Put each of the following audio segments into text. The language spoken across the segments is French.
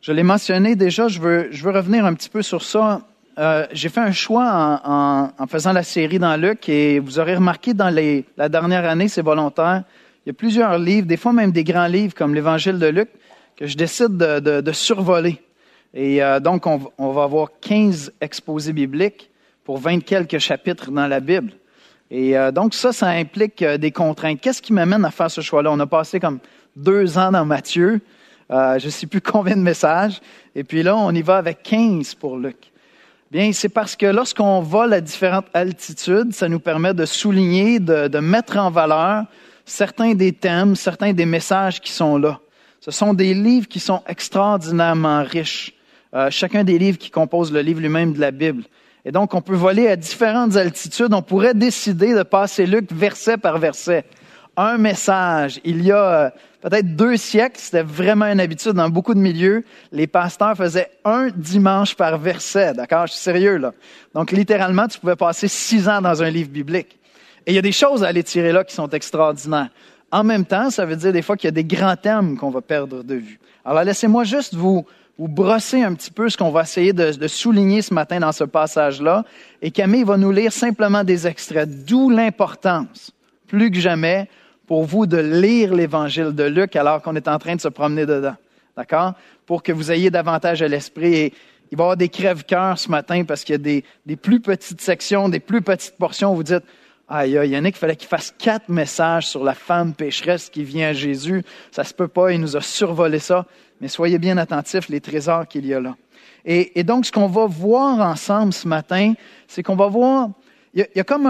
Je l'ai mentionné déjà, je veux revenir un petit peu sur ça. J'ai fait un choix en faisant la série dans Luc et vous aurez remarqué dans la dernière année, c'est volontaire, il y a plusieurs livres, des fois même des grands livres comme l'Évangile de Luc, que je décide de survoler. Et donc, on va avoir 15 exposés bibliques pour 20 quelques chapitres dans la Bible. Et donc, ça implique des contraintes. Qu'est-ce qui m'amène à faire ce choix-là? On a passé comme 2 ans dans Matthieu. Je ne sais plus combien de messages. Et puis là, on y va avec 15 pour Luc. Bien, c'est parce que lorsqu'on vole à différentes altitudes, ça nous permet de souligner, de mettre en valeur certains des thèmes, certains des messages qui sont là. Ce sont des livres qui sont extraordinairement riches. Chacun des livres qui composent le livre lui-même de la Bible. Et donc, on peut voler à différentes altitudes. On pourrait décider de passer Luc verset par verset. Un message, il y a peut-être 2 siècles, c'était vraiment une habitude dans beaucoup de milieux. Les pasteurs faisaient un dimanche par verset, d'accord? Je suis sérieux, là. Donc, littéralement, tu pouvais passer 6 ans dans un livre biblique. Et il y a des choses à aller tirer là qui sont extraordinaires. En même temps, ça veut dire des fois qu'il y a des grands thèmes qu'on va perdre de vue. Alors, laissez-moi juste vous brosser un petit peu ce qu'on va essayer de souligner ce matin dans ce passage-là. Et Camille va nous lire simplement des extraits, d'où l'importance, plus que jamais, pour vous de lire l'Évangile de Luc alors qu'on est en train de se promener dedans. D'accord? Pour que vous ayez davantage à l'esprit. Et il va y avoir des crève-cœurs ce matin parce qu'il y a des plus petites sections, des plus petites portions où vous dites « Aïe, Yannick, il fallait qu'il fasse 4 messages sur la femme pécheresse qui vient à Jésus. Ça se peut pas, il nous a survolé ça. » Mais soyez bien attentifs, les trésors qu'il y a là. Et donc, ce qu'on va voir ensemble ce matin, c'est qu'on va voir, il y a comme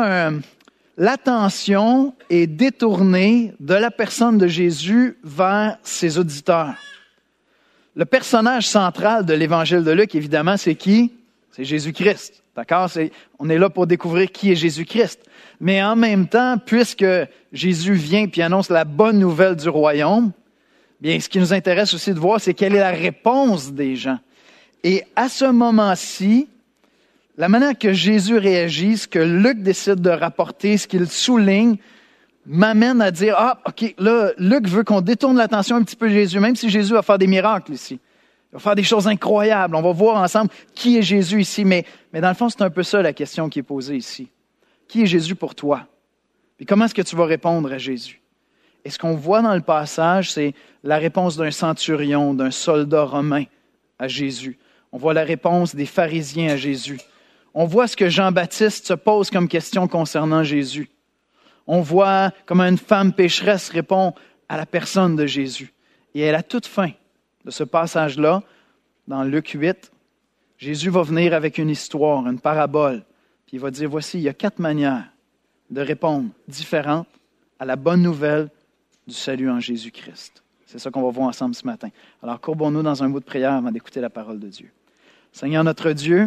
l'attention est détournée de la personne de Jésus vers ses auditeurs. Le personnage central de l'Évangile de Luc, évidemment, c'est qui? C'est Jésus-Christ. D'accord? On est là pour découvrir qui est Jésus-Christ. Mais en même temps, puisque Jésus vient et annonce la bonne nouvelle du royaume, bien, ce qui nous intéresse aussi de voir, c'est quelle est la réponse des gens. Et à ce moment-ci, la manière que Jésus réagit, ce que Luc décide de rapporter, ce qu'il souligne, m'amène à dire, OK, là, Luc veut qu'on détourne l'attention un petit peu de Jésus, même si Jésus va faire des miracles ici. Il va faire des choses incroyables. On va voir ensemble qui est Jésus ici. Mais dans le fond, c'est un peu ça la question qui est posée ici. Qui est Jésus pour toi? Puis comment est-ce que tu vas répondre à Jésus? Et ce qu'on voit dans le passage, c'est la réponse d'un centurion, d'un soldat romain à Jésus. On voit la réponse des pharisiens à Jésus. On voit ce que Jean-Baptiste se pose comme question concernant Jésus. On voit comment une femme pécheresse répond à la personne de Jésus. Et à la toute fin de ce passage-là, dans Luc 8, Jésus va venir avec une histoire, une parabole. Puis il va dire, voici, il y a 4 manières de répondre différentes à la bonne nouvelle du salut en Jésus-Christ. C'est ça qu'on va voir ensemble ce matin. Alors, courbons-nous dans un mot de prière avant d'écouter la parole de Dieu. Seigneur notre Dieu,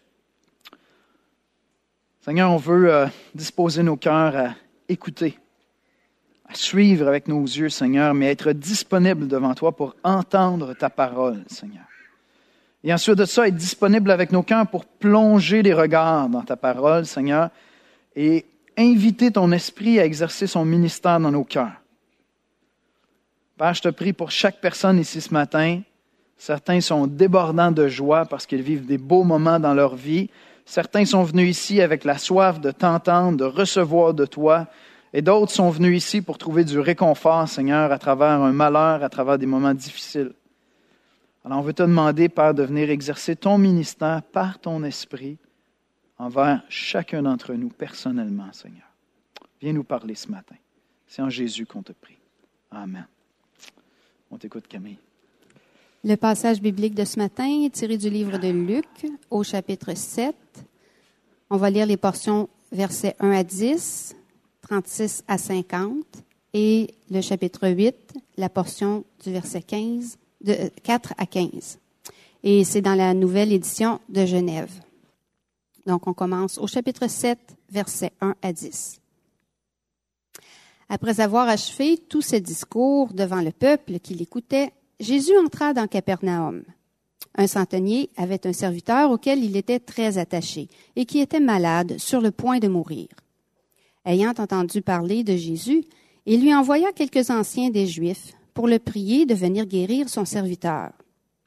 Seigneur, on veut disposer nos cœurs à écouter, à suivre avec nos yeux, Seigneur, mais être disponible devant toi pour entendre ta parole, Seigneur. Et ensuite de ça, être disponible avec nos cœurs pour plonger les regards dans ta parole, Seigneur, et inviter ton esprit à exercer son ministère dans nos cœurs. Père, je te prie pour chaque personne ici ce matin. Certains sont débordants de joie parce qu'ils vivent des beaux moments dans leur vie. Certains sont venus ici avec la soif de t'entendre, de recevoir de toi. Et d'autres sont venus ici pour trouver du réconfort, Seigneur, à travers un malheur, à travers des moments difficiles. Alors, on veut te demander, Père, de venir exercer ton ministère par ton esprit envers chacun d'entre nous personnellement, Seigneur. Viens nous parler ce matin. C'est en Jésus qu'on te prie. Amen. On t'écoute, Camille. Le passage biblique de ce matin est tiré du livre de Luc, au chapitre 7. On va lire les portions versets 1 à 10, 36 à 50, et le chapitre 8, la portion du verset 15, de 4 à 15. Et c'est dans la nouvelle édition de Genève. Donc, on commence au chapitre 7, versets 1 à 10. Après avoir achevé tous ses discours devant le peuple qui l'écoutait, Jésus entra dans Capernaum. Un centenier avait un serviteur auquel il était très attaché et qui était malade, sur le point de mourir. Ayant entendu parler de Jésus, il lui envoya quelques anciens des Juifs pour le prier de venir guérir son serviteur.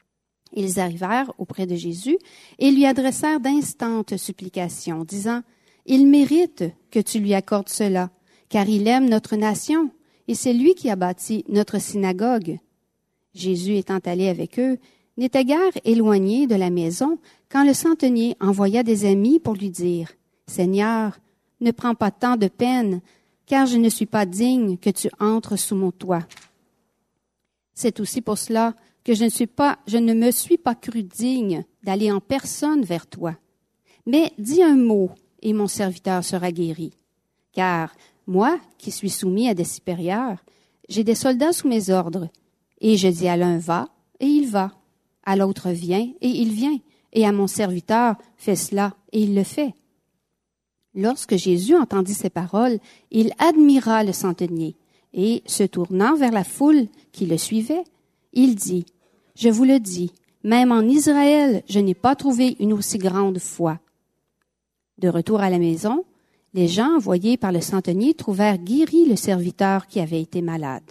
Ils arrivèrent auprès de Jésus et lui adressèrent d'instantes supplications, disant, « Il mérite que tu lui accordes cela, car il aime notre nation, et c'est lui qui a bâti notre synagogue. » Jésus, étant allé avec eux, n'était guère éloigné de la maison quand le centenier envoya des amis pour lui dire, « Seigneur, ne prends pas tant de peine, car je ne suis pas digne que tu entres sous mon toit. C'est aussi pour cela que je ne me suis pas cru digne d'aller en personne vers toi. Mais dis un mot, et mon serviteur sera guéri. Car moi, qui suis soumis à des supérieurs, j'ai des soldats sous mes ordres, et je dis à l'un va, et il va, à l'autre viens, et il vient, et à mon serviteur fais cela, et il le fait. » Lorsque Jésus entendit ces paroles, il admira le centenier, et, se tournant vers la foule qui le suivait, il dit, « Je vous le dis, même en Israël, je n'ai pas trouvé une aussi grande foi. » De retour à la maison, les gens envoyés par le centenier trouvèrent guéri le serviteur qui avait été malade.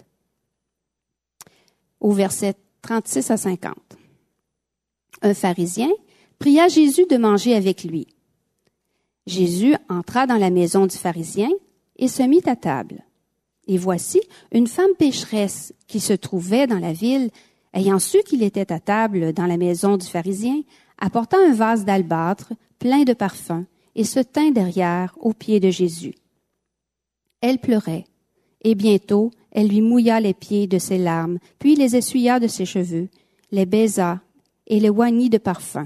Au verset 36 à 50. Un pharisien pria Jésus de manger avec lui. Jésus entra dans la maison du pharisien et se mit à table. Et voici une femme pécheresse qui se trouvait dans la ville, ayant su qu'il était à table dans la maison du pharisien, apporta un vase d'albâtre plein de parfums et se tint derrière aux pieds de Jésus. Elle pleurait, et bientôt elle lui mouilla les pieds de ses larmes, puis les essuya de ses cheveux, les baisa et les oignit de parfum.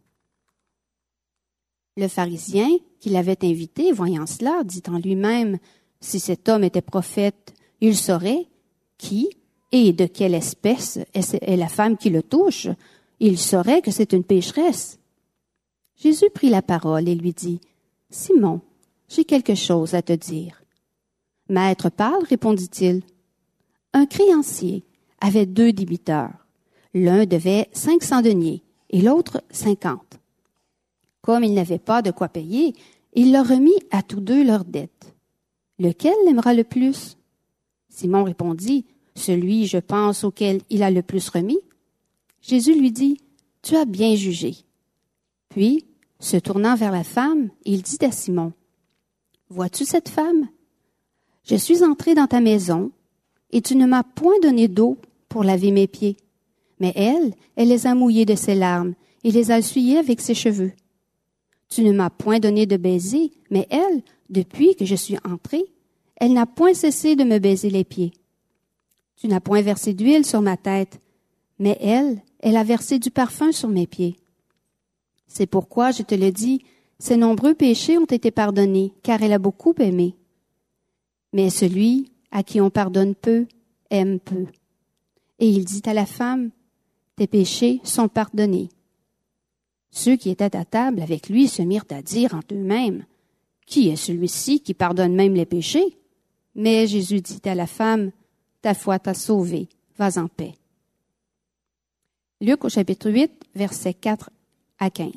Le pharisien qui l'avait invité, voyant cela, dit en lui-même, « Si cet homme était prophète, il saurait qui et de quelle espèce est la femme qui le touche. Il saurait que c'est une pécheresse. » Jésus prit la parole et lui dit, « Simon, j'ai quelque chose à te dire. »« Maître, parle, répondit-il. Un créancier avait 2 débiteurs. L'un devait 500 deniers et l'autre 50. Comme il n'avait pas de quoi payer, il leur remit à tous 2 leurs dettes. Lequel l'aimera le plus? Simon répondit, celui, je pense, auquel il a le plus remis. Jésus lui dit, tu as bien jugé. Puis, se tournant vers la femme, il dit à Simon, vois-tu cette femme? Je suis entré dans ta maison, et tu ne m'as point donné d'eau pour laver mes pieds. Mais elle les a mouillés de ses larmes, et les a essuyés avec ses cheveux. Tu ne m'as point donné de baiser, mais elle, depuis que je suis entrée, elle n'a point cessé de me baiser les pieds. Tu n'as point versé d'huile sur ma tête, mais elle a versé du parfum sur mes pieds. C'est pourquoi, je te le dis, ses nombreux péchés ont été pardonnés, car elle a beaucoup aimé. Mais celui à qui on pardonne peu, aime peu. Et il dit à la femme, tes péchés sont pardonnés. Ceux qui étaient à table avec lui se mirent à dire en eux-mêmes, qui est celui-ci qui pardonne même les péchés? Mais Jésus dit à la femme, ta foi t'a sauvée, vas en paix. Luc au chapitre 8, versets 4 à 15.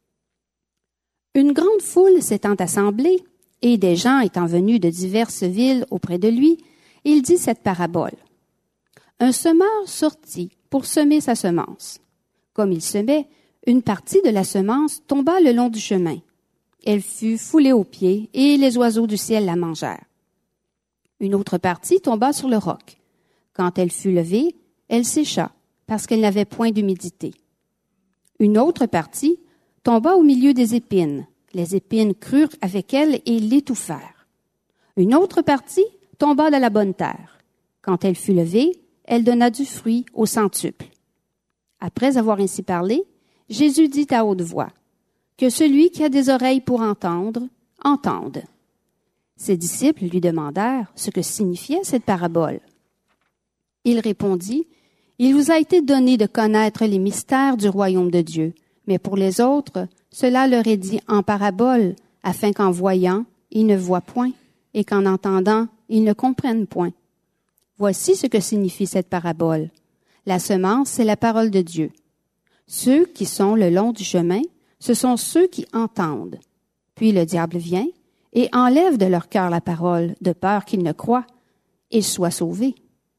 Une grande foule s'étant assemblée, et des gens étant venus de diverses villes auprès de lui, il dit cette parabole. Un semeur sortit pour semer sa semence. Comme il semait, une partie de la semence tomba le long du chemin. Elle fut foulée aux pieds, et les oiseaux du ciel la mangèrent. Une autre partie tomba sur le roc. Quand elle fut levée, elle sécha, parce qu'elle n'avait point d'humidité. Une autre partie tomba au milieu des épines. Les épines crurent avec elle et l'étouffèrent. Une autre partie tomba dans la bonne terre. Quand elle fut levée, elle donna du fruit au centuple. Après avoir ainsi parlé, Jésus dit à haute voix, « Que celui qui a des oreilles pour entendre, entende. » Ses disciples lui demandèrent ce que signifiait cette parabole. Il répondit, « Il vous a été donné de connaître les mystères du royaume de Dieu, mais pour les autres, cela leur est dit en parabole, afin qu'en voyant, ils ne voient point, et qu'en entendant, ils ne comprennent point. Voici ce que signifie cette parabole. La semence, c'est la parole de Dieu. Ceux qui sont le long du chemin, ce sont ceux qui entendent. Puis le diable vient et enlève de leur cœur la parole, de peur qu'ils ne croient et soient sauvés.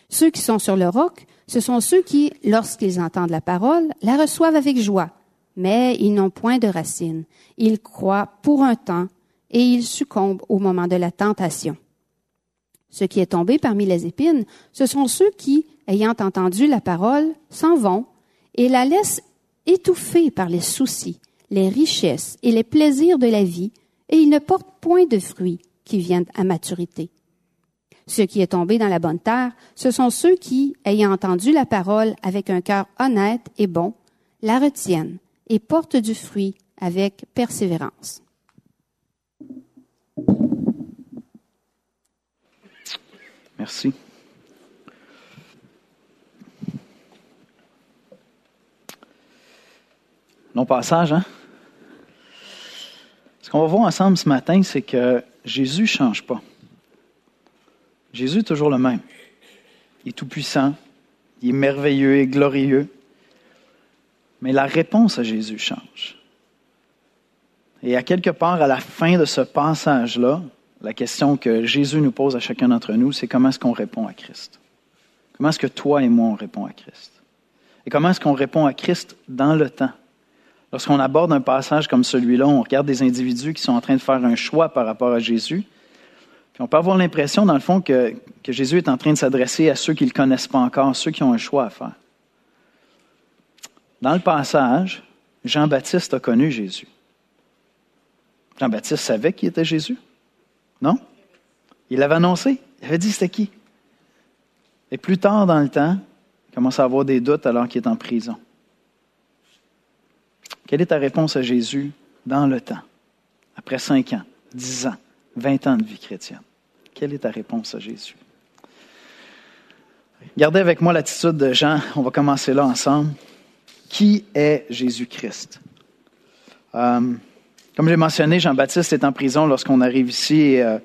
Ceux qui sont sur le roc, ce sont ceux qui, lorsqu'ils entendent la parole, la reçoivent avec joie, mais ils n'ont point de racines. Ils croient pour un temps et ils succombent au moment de la tentation. Ce qui est tombé parmi les épines, ce sont ceux qui, ayant entendu la parole, s'en vont et la laissent étouffée par les soucis, les richesses et les plaisirs de la vie, et ils ne portent point de fruits qui viennent à maturité. Ce qui est tombé dans la bonne terre, ce sont ceux qui, ayant entendu la parole avec un cœur honnête et bon, la retiennent et portent du fruit avec persévérance. Merci. Long passage, hein? Ce qu'on va voir ensemble ce matin, c'est que Jésus ne change pas. Jésus est toujours le même. Il est tout-puissant, il est merveilleux et glorieux. Mais la réponse à Jésus change. Et à quelque part, à la fin de ce passage-là, la question que Jésus nous pose à chacun d'entre nous, c'est comment est-ce qu'on répond à Christ? Comment est-ce que toi et moi, on répond à Christ? Et comment est-ce qu'on répond à Christ dans le temps? Lorsqu'on aborde un passage comme celui-là, on regarde des individus qui sont en train de faire un choix par rapport à Jésus. Puis on peut avoir l'impression, dans le fond, que Jésus est en train de s'adresser à ceux qui ne le connaissent pas encore, ceux qui ont un choix à faire. Dans le passage, Jean-Baptiste a connu Jésus. Jean-Baptiste savait qui était Jésus? Non? Il l'avait annoncé. Il avait dit c'était qui? Et plus tard dans le temps, il commence à avoir des doutes alors qu'il est en prison. Quelle est ta réponse à Jésus dans le temps? Après 5 ans, 10 ans, 20 ans de vie chrétienne. Quelle est ta réponse à Jésus? Gardez avec moi l'attitude de Jean. On va commencer là ensemble. Qui est Jésus-Christ? Comme j'ai mentionné, Jean-Baptiste est en prison lorsqu'on arrive ici. Et,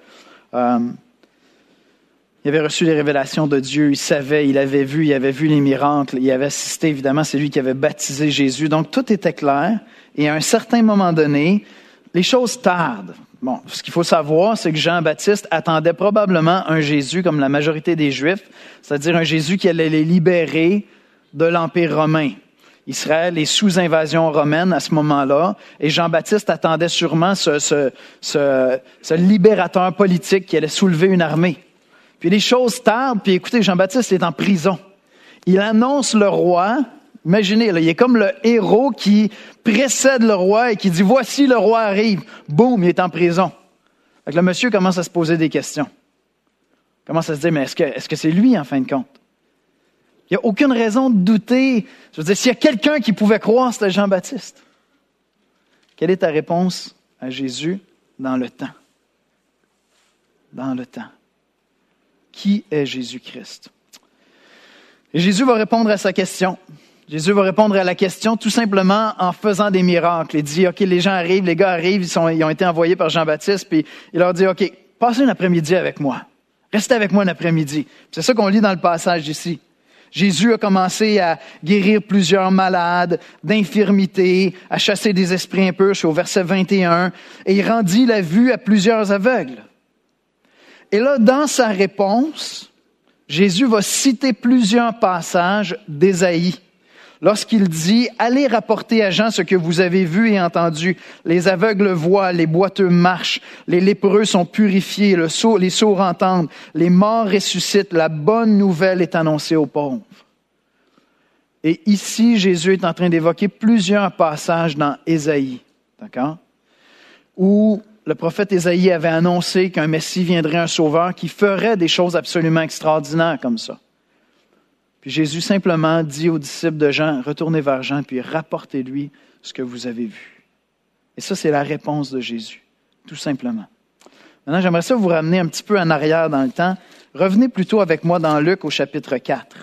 il avait reçu les révélations de Dieu. Il savait, il avait vu les miracles. Il avait assisté, évidemment, c'est lui qui avait baptisé Jésus. Donc, tout était clair. Et à un certain moment donné, les choses tardent. Bon, ce qu'il faut savoir, c'est que Jean-Baptiste attendait probablement un Jésus comme la majorité des Juifs, c'est-à-dire un Jésus qui allait les libérer de l'Empire romain. Israël est sous invasion romaine à ce moment-là, et Jean-Baptiste attendait sûrement ce libérateur politique qui allait soulever une armée. Puis les choses tardent, puis écoutez, Jean-Baptiste est en prison. Il annonce le roi. Imaginez, là, il est comme le héros qui précède le roi et qui dit « Voici, le roi arrive ». Boum, il est en prison. Fait que le monsieur commence à se poser des questions. Il commence à se dire « Mais est-ce que c'est lui, en fin de compte? » Il n'y a aucune raison de douter. Je veux dire, s'il y a quelqu'un qui pouvait croire, c'était Jean-Baptiste. Quelle est ta réponse à Jésus dans le temps? Dans le temps. Qui est Jésus-Christ? Et Jésus va répondre à sa question. Jésus va répondre à la question tout simplement en faisant des miracles. Il dit, OK, les gens arrivent, les gars arrivent, ils ont été envoyés par Jean-Baptiste, puis il leur dit, OK, passez un après-midi avec moi. Restez avec moi un après-midi. C'est ça qu'on lit dans le passage ici. Jésus a commencé à guérir plusieurs malades, d'infirmités, à chasser des esprits impurs, c'est au verset 21, et il rendit la vue à plusieurs aveugles. Et là, dans sa réponse, Jésus va citer plusieurs passages d'Ésaïe. Lorsqu'il dit « Allez rapporter à Jean ce que vous avez vu et entendu. Les aveugles voient, les boiteux marchent, les lépreux sont purifiés, les sourds entendent, les morts ressuscitent, la bonne nouvelle est annoncée aux pauvres. » Et ici, Jésus est en train d'évoquer plusieurs passages dans Ésaïe, d'accord? Où le prophète Ésaïe avait annoncé qu'un Messie viendrait, un sauveur, qui ferait des choses absolument extraordinaires comme ça. Puis Jésus simplement dit aux disciples de Jean, retournez vers Jean, puis rapportez-lui ce que vous avez vu. Et ça, c'est la réponse de Jésus, tout simplement. Maintenant, j'aimerais ça vous ramener un petit peu en arrière dans le temps. Revenez plutôt avec moi dans Luc au chapitre 4.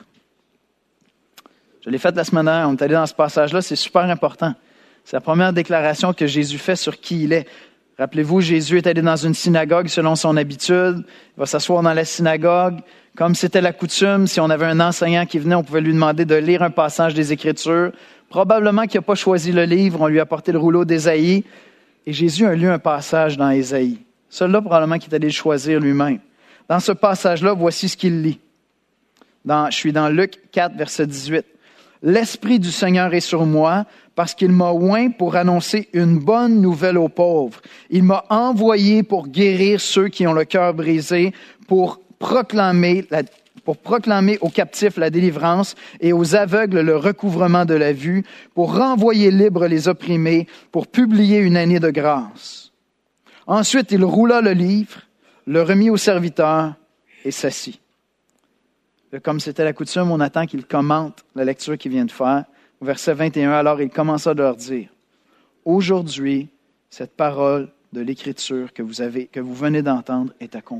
Je l'ai fait la semaine dernière, on est allé dans ce passage-là, c'est super important. C'est la première déclaration que Jésus fait sur qui il est. Rappelez-vous, Jésus est allé dans une synagogue selon son habitude. Il va s'asseoir dans la synagogue. Comme c'était la coutume, si on avait un enseignant qui venait, on pouvait lui demander de lire un passage des Écritures. Probablement qu'il n'a pas choisi le livre, on lui a apporté le rouleau d'Ésaïe. Et Jésus a lu un passage dans Ésaïe. Celui-là, probablement qu'il est allé le choisir lui-même. Dans ce passage-là, voici ce qu'il lit. Je suis dans Luc 4, verset 18. « L'Esprit du Seigneur est sur moi, parce qu'il m'a oint pour annoncer une bonne nouvelle aux pauvres. Il m'a envoyé pour guérir ceux qui ont le cœur brisé, pour proclamer aux captifs la délivrance et aux aveugles le recouvrement de la vue, pour renvoyer libres les opprimés, pour publier une année de grâce. » Ensuite, il roula le livre, le remit au serviteur et s'assit. Comme c'était la coutume, on attend qu'il commente la lecture qu'il vient de faire. Au verset 21, alors il commença de leur dire, « Aujourd'hui, cette parole de l'Écriture que vous venez d'entendre est accomplie. »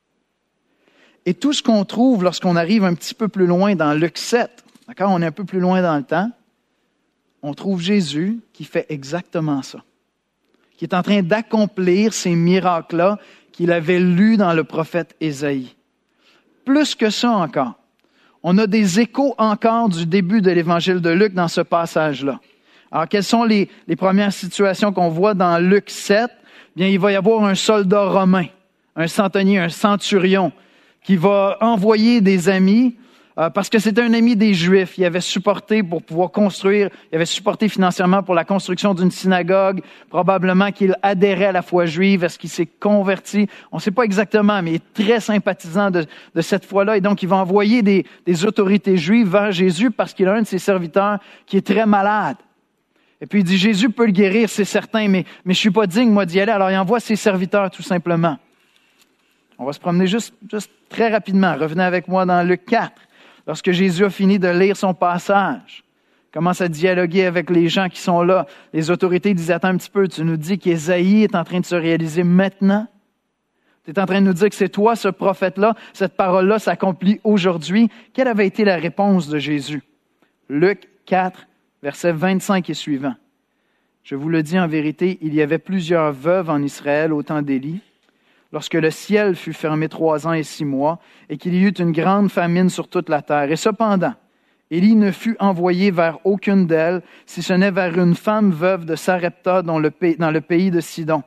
Et tout ce qu'on trouve lorsqu'on arrive un petit peu plus loin dans Luc 7, d'accord, on est un peu plus loin dans le temps, on trouve Jésus qui fait exactement ça, qui est en train d'accomplir ces miracles-là qu'il avait lus dans le prophète Ésaïe. Plus que ça encore, on a des échos encore du début de l'évangile de Luc dans ce passage-là. Alors, quelles sont les premières situations qu'on voit dans Luc 7? Bien, il va y avoir un soldat romain, un centenier, un centurion, qui va envoyer des amis, parce que c'était un ami des Juifs. Il avait supporté pour pouvoir construire, il avait supporté financièrement pour la construction d'une synagogue, probablement qu'il adhérait à la foi juive, est-ce qu'il s'est converti? On ne sait pas exactement, mais il est très sympathisant de cette foi-là. Et donc, il va envoyer des autorités juives vers Jésus parce qu'il a un de ses serviteurs qui est très malade. Et puis il dit, Jésus peut le guérir, c'est certain, mais je ne suis pas digne, moi, d'y aller. Alors, il envoie ses serviteurs, tout simplement. On va se promener juste très rapidement. Revenez avec moi dans Luc 4. Lorsque Jésus a fini de lire son passage, commence à dialoguer avec les gens qui sont là. Les autorités disaient, attends un petit peu, tu nous dis qu'Ésaïe est en train de se réaliser maintenant? Tu es en train de nous dire que c'est toi, ce prophète-là, cette parole-là s'accomplit aujourd'hui. Quelle avait été la réponse de Jésus? Luc 4, versets 25 et suivants. Je vous le dis en vérité, il y avait plusieurs veuves en Israël au temps d'Élie, lorsque le ciel fut fermé 3 ans et 6 mois, et qu'il y eut une grande famine sur toute la terre. Et cependant, Élie ne fut envoyé vers aucune d'elles, si ce n'est vers une femme veuve de Sarepta dans le pays de Sidon.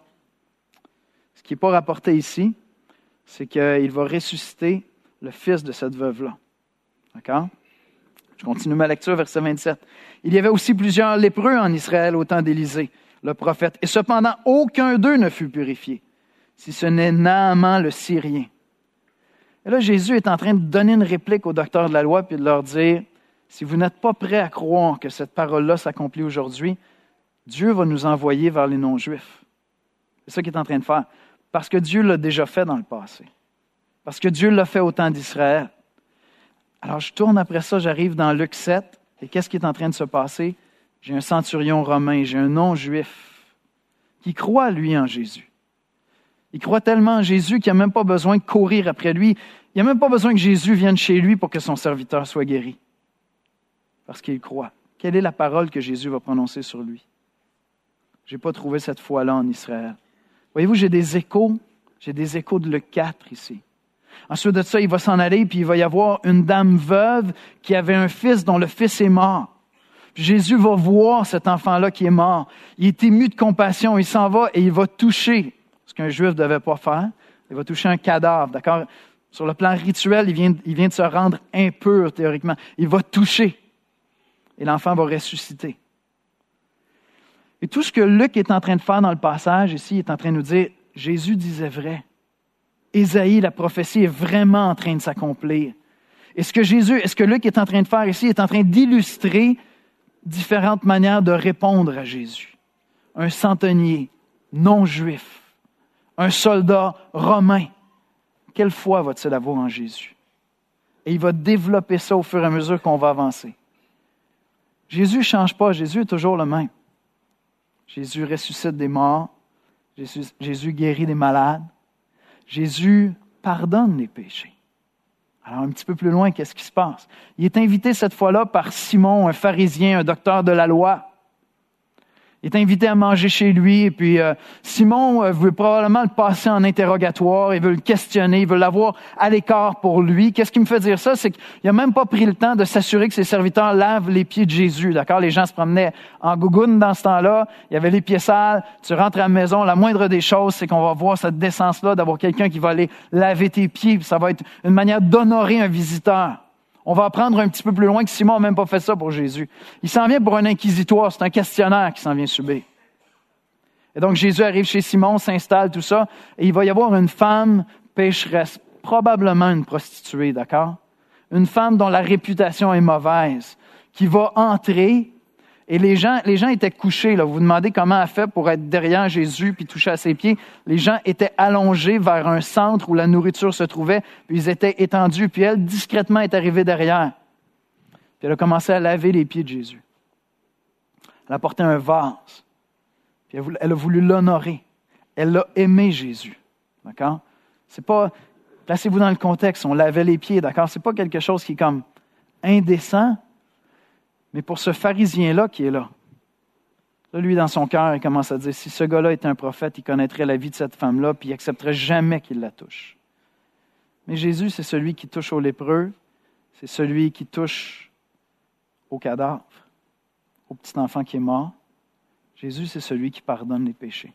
Ce qui n'est pas rapporté ici, c'est qu'il va ressusciter le fils de cette veuve-là. D'accord? Je continue ma lecture, verset 27. Il y avait aussi plusieurs lépreux en Israël au temps d'Élisée, le prophète, et cependant aucun d'eux ne fut purifié, si ce n'est Naaman le Syrien. Et là, Jésus est en train de donner une réplique aux docteurs de la loi puis de leur dire, si vous n'êtes pas prêts à croire que cette parole-là s'accomplit aujourd'hui, Dieu va nous envoyer vers les non-juifs. C'est ça qu'il est en train de faire. Parce que Dieu l'a déjà fait dans le passé. Parce que Dieu l'a fait au temps d'Israël. Alors, je tourne après ça, j'arrive dans Luc 7, et qu'est-ce qui est en train de se passer? J'ai un centurion romain, j'ai un non-juif qui croit, lui, en Jésus. Il croit tellement en Jésus qu'il n'a même pas besoin de courir après lui. Il n'a même pas besoin que Jésus vienne chez lui pour que son serviteur soit guéri. Parce qu'il croit. Quelle est la parole que Jésus va prononcer sur lui? Je n'ai pas trouvé cette foi-là en Israël. Voyez-vous, j'ai des échos de Luc 4 ici. Ensuite de ça, il va s'en aller, puis il va y avoir une dame veuve qui avait un fils dont le fils est mort. Puis Jésus va voir cet enfant-là qui est mort. Il est ému de compassion, il s'en va et il va toucher ce qu'un juif ne devait pas faire. Il va toucher un cadavre, d'accord? Sur le plan rituel, il vient de se rendre impur, théoriquement. Il va toucher. Et l'enfant va ressusciter. Et tout ce que Luc est en train de faire dans le passage ici, il est en train de nous dire, Jésus disait vrai. Ésaïe, la prophétie, est vraiment en train de s'accomplir. Et ce que Luc est en train de faire ici, il est en train d'illustrer différentes manières de répondre à Jésus. Un centenier non-juif, un soldat romain. Quelle foi va-t-il avoir en Jésus? Et il va développer ça au fur et à mesure qu'on va avancer. Jésus ne change pas, Jésus est toujours le même. Jésus ressuscite des morts, Jésus guérit des malades, Jésus pardonne les péchés. Alors, un petit peu plus loin, qu'est-ce qui se passe? Il est invité cette fois-là par Simon, un pharisien, un docteur de la loi. Il est invité à manger chez lui, et puis Simon veut probablement le passer en interrogatoire, il veut le questionner, il veut l'avoir à l'écart pour lui. Qu'est-ce qui me fait dire ça? C'est qu'il n'a même pas pris le temps de s'assurer que ses serviteurs lavent les pieds de Jésus, d'accord? Les gens se promenaient en gougoune dans ce temps-là, il y avait les pieds sales, tu rentres à la maison, la moindre des choses, c'est qu'on va voir cette décence-là, d'avoir quelqu'un qui va aller laver tes pieds, puis ça va être une manière d'honorer un visiteur. On va apprendre un petit peu plus loin que Simon n'a même pas fait ça pour Jésus. Il s'en vient pour un inquisitoire, c'est un questionnaire qui s'en vient subir. Et donc Jésus arrive chez Simon, s'installe, tout ça, et il va y avoir une femme pécheresse, probablement une prostituée, d'accord? Une femme dont la réputation est mauvaise, qui va entrer, et les gens étaient couchés, là. Vous vous demandez comment elle a fait pour être derrière Jésus puis toucher à ses pieds. Les gens étaient allongés vers un centre où la nourriture se trouvait, puis ils étaient étendus, puis elle, discrètement, est arrivée derrière. Puis elle a commencé à laver les pieds de Jésus. Elle a porté un vase, puis elle a voulu l'honorer. Elle a aimé Jésus, d'accord? C'est pas, placez-vous dans le contexte, on lavait les pieds, d'accord? C'est pas quelque chose qui est comme indécent, mais pour ce pharisien-là qui est là, lui, dans son cœur, il commence à dire, si ce gars-là était un prophète, il connaîtrait la vie de cette femme-là, puis il n'accepterait jamais qu'il la touche. Mais Jésus, c'est celui qui touche aux lépreux, c'est celui qui touche au cadavre, au petit enfant qui est mort. Jésus, c'est celui qui pardonne les péchés.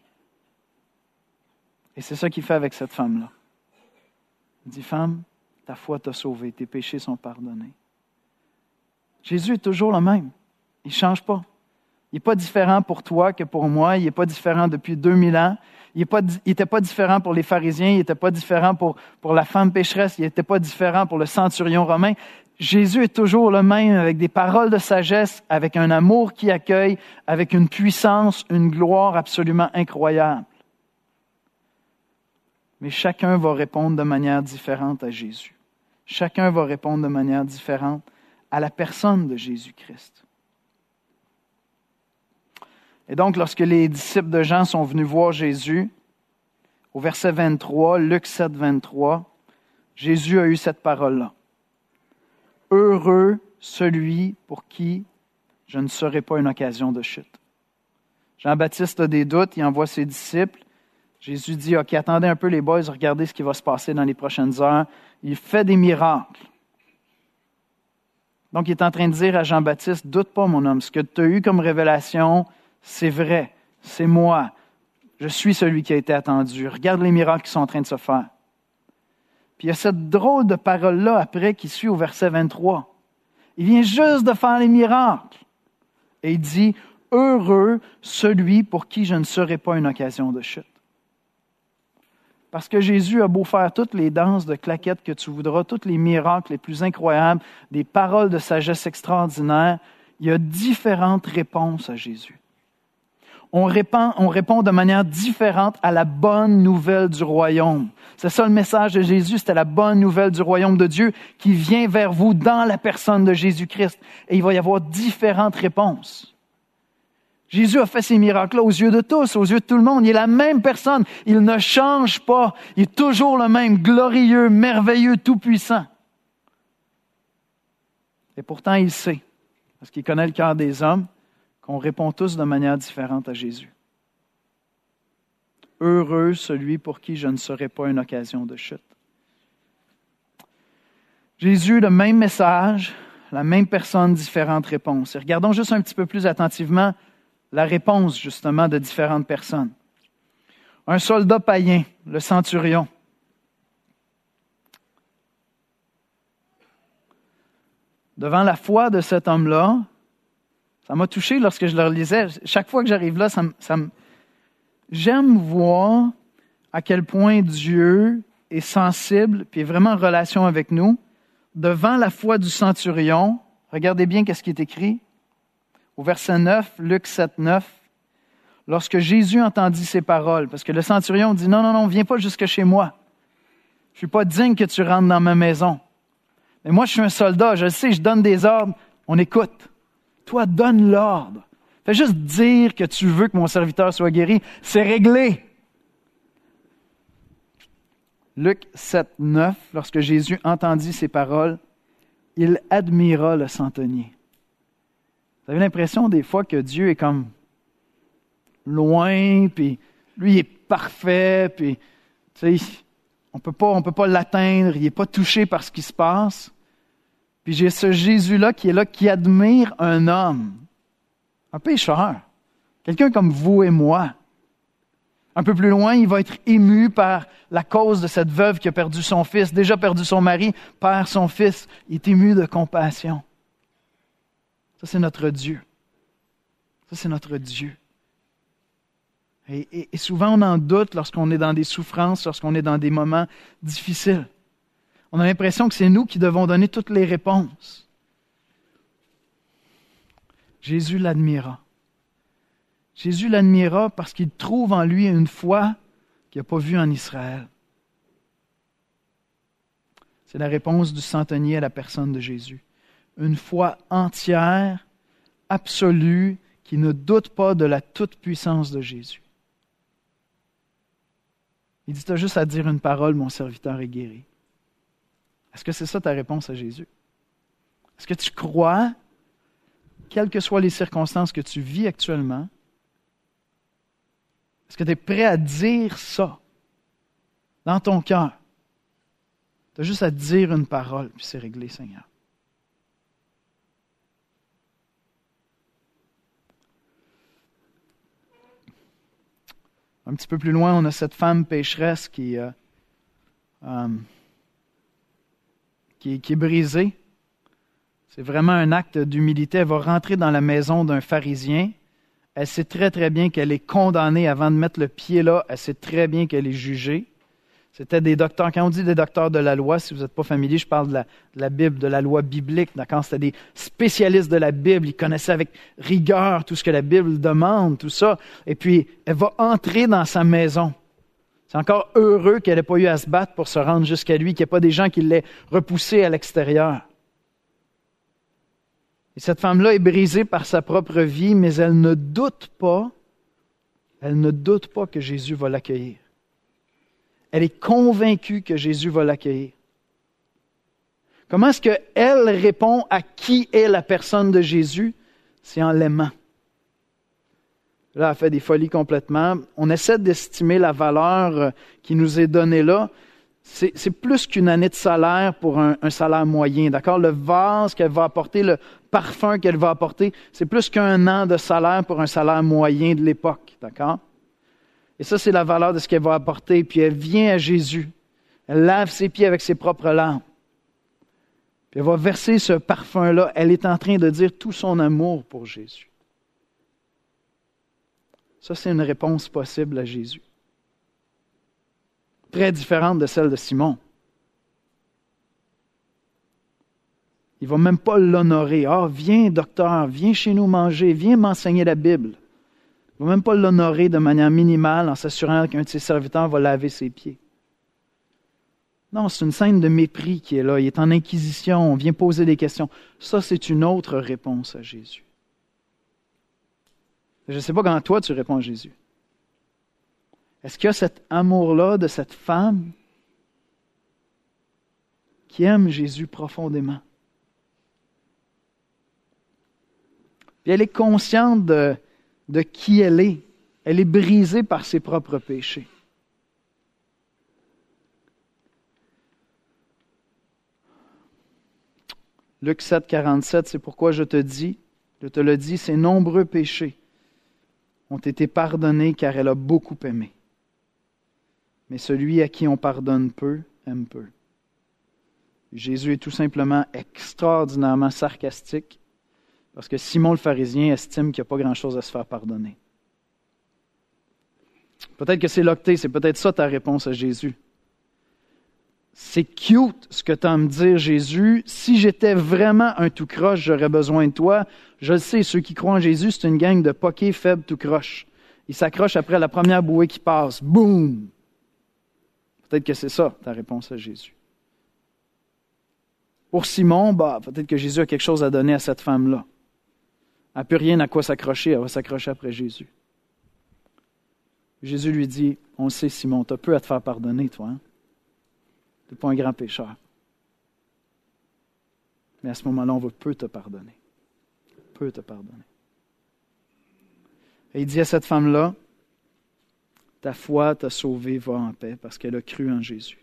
Et c'est ça qu'il fait avec cette femme-là. Il dit, femme, ta foi t'a sauvée, tes péchés sont pardonnés. Jésus est toujours le même. Il ne change pas. Il n'est pas différent pour toi que pour moi. Il n'est pas différent depuis 2000 ans. Il n'était pas différent pour les pharisiens. Il n'était pas différent pour la femme pécheresse. Il n'était pas différent pour le centurion romain. Jésus est toujours le même, avec des paroles de sagesse, avec un amour qui accueille, avec une puissance, une gloire absolument incroyable. Mais chacun va répondre de manière différente à Jésus. Chacun va répondre de manière différente à la personne de Jésus-Christ. Et donc, lorsque les disciples de Jean sont venus voir Jésus, au verset 23, Luc 7, 23, Jésus a eu cette parole-là. « Heureux celui pour qui je ne serai pas une occasion de chute. » Jean-Baptiste a des doutes, il envoie ses disciples. Jésus dit, « OK, attendez un peu les boys, regardez ce qui va se passer dans les prochaines heures. » Il fait des miracles. Donc, il est en train de dire à Jean-Baptiste, « Doute pas, mon homme, ce que tu as eu comme révélation, c'est vrai, c'est moi. Je suis celui qui a été attendu. Regarde les miracles qui sont en train de se faire. » Puis il y a cette drôle de parole-là après qui suit au verset 23. Il vient juste de faire les miracles. Et il dit, « Heureux celui pour qui je ne serai pas une occasion de chute. » Parce que Jésus a beau faire toutes les danses de claquettes que tu voudras, tous les miracles les plus incroyables, des paroles de sagesse extraordinaires, il y a différentes réponses à Jésus. On répond de manière différente à la bonne nouvelle du royaume. C'est ça le message de Jésus, c'était la bonne nouvelle du royaume de Dieu qui vient vers vous dans la personne de Jésus-Christ. Et il va y avoir différentes réponses. Jésus a fait ces miracles-là aux yeux de tous, aux yeux de tout le monde. Il est la même personne. Il ne change pas. Il est toujours le même, glorieux, merveilleux, tout-puissant. Et pourtant, il sait, parce qu'il connaît le cœur des hommes, qu'on répond tous de manière différente à Jésus. Heureux celui pour qui je ne serai pas une occasion de chute. Jésus, le même message, la même personne, différentes réponses. Et regardons juste un petit peu plus attentivement la réponse, justement, de différentes personnes. Un soldat païen, le centurion. Devant la foi de cet homme-là, ça m'a touché lorsque je le lisais. Chaque fois que j'arrive là, j'aime voir à quel point Dieu est sensible puis est vraiment en relation avec nous. Devant la foi du centurion, regardez bien ce qui est écrit. Au verset 9, Luc 7, 9, lorsque Jésus entendit ces paroles, parce que le centurion dit, non, viens pas jusque chez moi. Je suis pas digne que tu rentres dans ma maison. Mais moi, je suis un soldat, je le sais, je donne des ordres, on écoute. Toi, donne l'ordre. Fais juste dire que tu veux que mon serviteur soit guéri, c'est réglé. Luc 7, 9, lorsque Jésus entendit ces paroles, il admira le centenier. Vous avez l'impression des fois que Dieu est comme loin, puis lui il est parfait, puis tu sais, on peut pas l'atteindre, il n'est pas touché par ce qui se passe. Puis j'ai ce Jésus-là, qui admire un homme, un pécheur, quelqu'un comme vous et moi. Un peu plus loin, il va être ému par la cause de cette veuve qui a perdu son fils, déjà perdu son mari, perd son fils. Il est ému de compassion. Ça, c'est notre Dieu. Ça, c'est notre Dieu. Et souvent, on en doute lorsqu'on est dans des souffrances, lorsqu'on est dans des moments difficiles. On a l'impression que c'est nous qui devons donner toutes les réponses. Jésus l'admira. Jésus l'admira parce qu'il trouve en lui une foi qu'il n'a pas vue en Israël. C'est la réponse du centenier à la personne de Jésus. Une foi entière, absolue, qui ne doute pas de la toute-puissance de Jésus. Il dit, tu as juste à dire une parole, mon serviteur est guéri. Est-ce que c'est ça ta réponse à Jésus? Est-ce que tu crois, quelles que soient les circonstances que tu vis actuellement, est-ce que tu es prêt à dire ça dans ton cœur? Tu as juste à dire une parole, puis c'est réglé, Seigneur. Un petit peu plus loin, on a cette femme pécheresse qui est brisée. C'est vraiment un acte d'humilité. Elle va rentrer dans la maison d'un pharisien. Elle sait très, très bien qu'elle est condamnée avant de mettre le pied là. Elle sait très bien qu'elle est jugée. C'était des docteurs. Quand on dit des docteurs de la loi, si vous n'êtes pas familier, je parle de la Bible, de la loi biblique. D'accord? C'était des spécialistes de la Bible. Ils connaissaient avec rigueur tout ce que la Bible demande, tout ça. Et puis, elle va entrer dans sa maison. C'est encore heureux qu'elle n'ait pas eu à se battre pour se rendre jusqu'à lui, qu'il n'y ait pas des gens qui l'aient repoussé à l'extérieur. Et cette femme-là est brisée par sa propre vie, mais elle ne doute pas que Jésus va l'accueillir. Elle est convaincue que Jésus va l'accueillir. Comment est-ce qu'elle répond à qui est la personne de Jésus? C'est en l'aimant. Là, elle fait des folies complètement. On essaie d'estimer la valeur qui nous est donnée là. C'est plus qu'une année de salaire pour un salaire moyen, d'accord? Le vase qu'elle va apporter, le parfum qu'elle va apporter, c'est plus qu'un an de salaire pour un salaire moyen de l'époque, d'accord? Et ça, c'est la valeur de ce qu'elle va apporter. Puis elle vient à Jésus. Elle lave ses pieds avec ses propres larmes. Puis elle va verser ce parfum-là. Elle est en train de dire tout son amour pour Jésus. Ça, c'est une réponse possible à Jésus. Très différente de celle de Simon. Il ne va même pas l'honorer. « Ah, viens, docteur, viens chez nous manger, viens m'enseigner la Bible. » Il ne va même pas l'honorer de manière minimale en s'assurant qu'un de ses serviteurs va laver ses pieds. Non, c'est une scène de mépris qui est là. Il est en inquisition, on vient poser des questions. Ça, c'est une autre réponse à Jésus. Je ne sais pas comment toi tu réponds à Jésus. Est-ce qu'il y a cet amour-là de cette femme qui aime Jésus profondément? Puis elle est consciente de qui elle est. Elle est brisée par ses propres péchés. Luc 7, 47, c'est pourquoi je te le dis, ses nombreux péchés ont été pardonnés car elle a beaucoup aimé. Mais celui à qui on pardonne peu, aime peu. Jésus est tout simplement extraordinairement sarcastique parce que Simon le pharisien estime qu'il n'y a pas grand-chose à se faire pardonner. Peut-être que c'est l'octet, c'est peut-être ça ta réponse à Jésus. C'est cute ce que tu as à me dire, Jésus. Si j'étais vraiment un tout croche, j'aurais besoin de toi. Je le sais, ceux qui croient en Jésus, c'est une gang de poquets faibles tout croche. Ils s'accrochent après la première bouée qui passe. Boum! Peut-être que c'est ça ta réponse à Jésus. Pour Simon, peut-être que Jésus a quelque chose à donner à cette femme-là. Elle n'a plus rien à quoi s'accrocher, elle va s'accrocher après Jésus. Jésus lui dit, on le sait Simon, tu as peu à te faire pardonner, toi. Hein? Tu n'es pas un grand pécheur. Mais à ce moment-là, on va peu te pardonner. Peu te pardonner. Et il dit à cette femme-là, ta foi t'a sauvée, va en paix, parce qu'elle a cru en Jésus.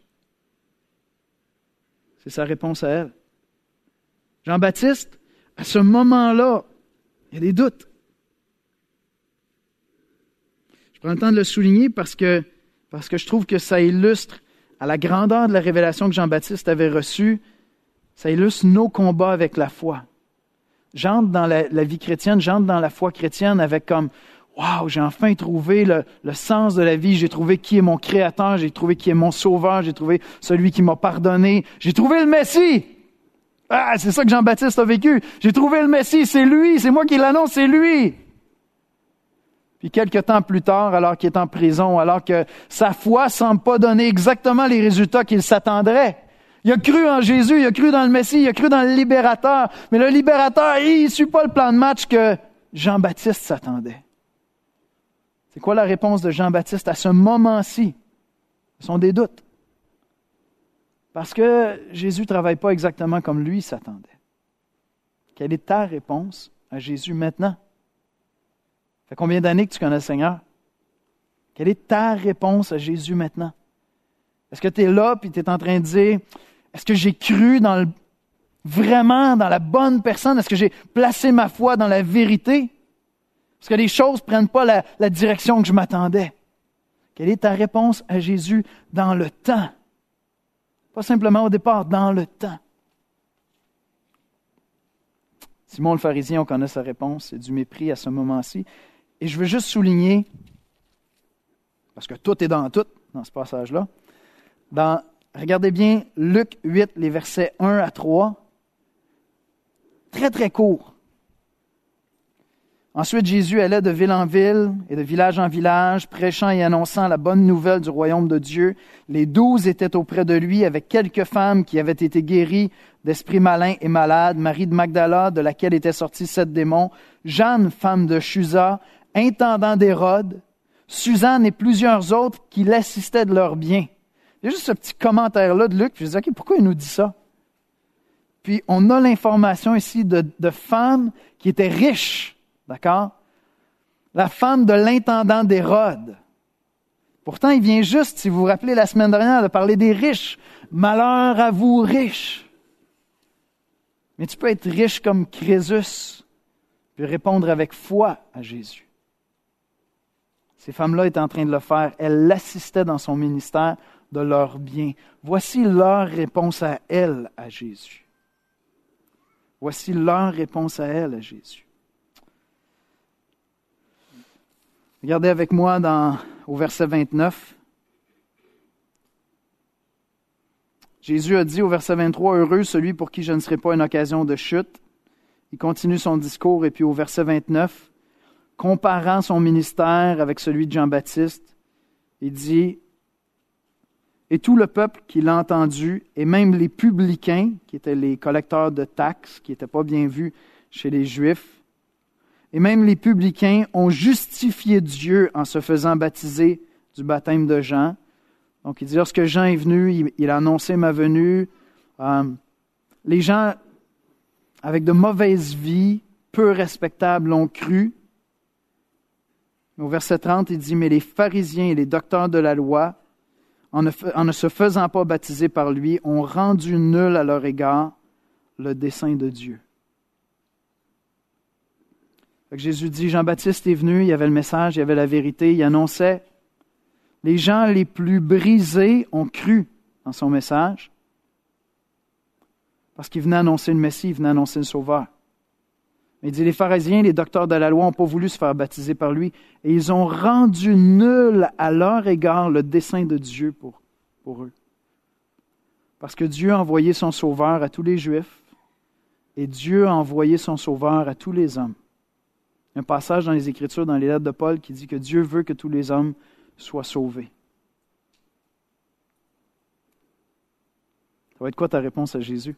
C'est sa réponse à elle. Jean-Baptiste, à ce moment-là, il y a des doutes. Je prends le temps de le souligner parce que je trouve que ça illustre à la grandeur de la révélation que Jean-Baptiste avait reçue, ça illustre nos combats avec la foi. J'entre dans la vie chrétienne, j'entre dans la foi chrétienne avec comme « Wow, j'ai enfin trouvé le sens de la vie, j'ai trouvé qui est mon Créateur, j'ai trouvé qui est mon Sauveur, j'ai trouvé celui qui m'a pardonné, j'ai trouvé le Messie! » Ah, c'est ça que Jean-Baptiste a vécu. J'ai trouvé le Messie, c'est lui, c'est moi qui l'annonce, c'est lui! Puis quelques temps plus tard, alors qu'il est en prison, alors que sa foi semble pas donner exactement les résultats qu'il s'attendrait. Il a cru en Jésus, il a cru dans le Messie, il a cru dans le libérateur. Mais le libérateur, il ne suit pas le plan de match que Jean-Baptiste s'attendait. C'est quoi la réponse de Jean-Baptiste à ce moment-ci? Ce sont des doutes. Parce que Jésus ne travaille pas exactement comme lui s'attendait. Quelle est ta réponse à Jésus maintenant? Ça fait combien d'années que tu connais le Seigneur? Quelle est ta réponse à Jésus maintenant? Est-ce que tu es là et tu es en train de dire, est-ce que j'ai cru vraiment dans la bonne personne? Est-ce que j'ai placé ma foi dans la vérité? Est-ce que les choses ne prennent pas la direction que je m'attendais? Quelle est ta réponse à Jésus dans le temps? Pas simplement au départ, dans le temps. Simon le pharisien, on connaît sa réponse, c'est du mépris à ce moment-ci. Et je veux juste souligner, parce que tout est dans tout, dans ce passage-là, regardez bien Luc 8, les versets 1 à 3, très très court. Ensuite, Jésus allait de ville en ville et de village en village, prêchant et annonçant la bonne nouvelle du royaume de Dieu. Les 12 étaient auprès de lui avec quelques femmes qui avaient été guéries d'esprits malins et malades, Marie de Magdala, de laquelle étaient sortis 7 démons, Jeanne, femme de Chuza, intendant d'Hérode, Suzanne et plusieurs autres qui l'assistaient de leurs biens. Il y a juste ce petit commentaire-là de Luc, puis je dis, OK, pourquoi il nous dit ça? Puis on a l'information ici de femmes qui étaient riches. D'accord? La femme de l'intendant d'Hérode. Pourtant, il vient juste, si vous vous rappelez la semaine dernière, de parler des riches. Malheur à vous, riches. Mais tu peux être riche comme Crésus, puis répondre avec foi à Jésus. Ces femmes-là étaient en train de le faire. Elles l'assistaient dans son ministère de leurs biens. Voici leur réponse à elles, à Jésus. Voici leur réponse à elles, à Jésus. Regardez avec moi au verset 29. Jésus a dit au verset 23, « Heureux celui pour qui je ne serai pas une occasion de chute. » Il continue son discours et puis au verset 29, comparant son ministère avec celui de Jean-Baptiste, il dit, « Et tout le peuple qui l'a entendu, et même les publicains, qui étaient les collecteurs de taxes, qui n'étaient pas bien vus chez les Juifs, et même les publicains ont justifié Dieu en se faisant baptiser du baptême de Jean. » Donc, il dit, lorsque Jean est venu, il a annoncé ma venue. Les gens avec de mauvaises vies, peu respectables, l'ont cru. Au verset 30, il dit, « Mais les pharisiens et les docteurs de la loi, en ne se faisant pas baptiser par lui, ont rendu nul à leur égard le dessein de Dieu. » Jésus dit, Jean-Baptiste est venu, il y avait le message, il y avait la vérité, il annonçait. Les gens les plus brisés ont cru dans son message parce qu'il venait annoncer le Messie, il venait annoncer le Sauveur. Mais il dit, les pharisiens, les docteurs de la loi n'ont pas voulu se faire baptiser par lui et ils ont rendu nul à leur égard le dessein de Dieu pour eux. Parce que Dieu a envoyé son Sauveur à tous les Juifs et Dieu a envoyé son Sauveur à tous les hommes. Il y a un passage dans les Écritures, dans les lettres de Paul, qui dit que Dieu veut que tous les hommes soient sauvés. Ça va être quoi ta réponse à Jésus?